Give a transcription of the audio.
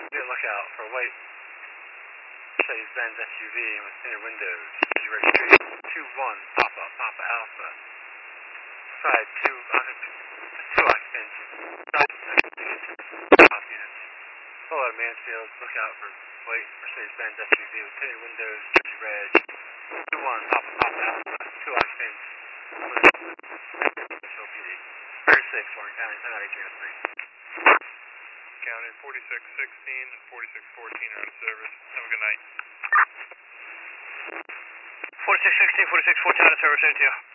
Be on lookout for a white Mercedes-Benz SUV with tinted windows. Registry 21 Papa Alpha. Side 2 occupants. Units. Pull out of Mansfield. Look out for white Mercedes-Benz SUV with tinted windows. Jersey red. 21 Papa Alpha. 2 occupants. PD. 36 Warren County. 10 out of 1803. County 4616 and 4614 are out of service. Have a good night. 4616, 4614 out of service. Same to you.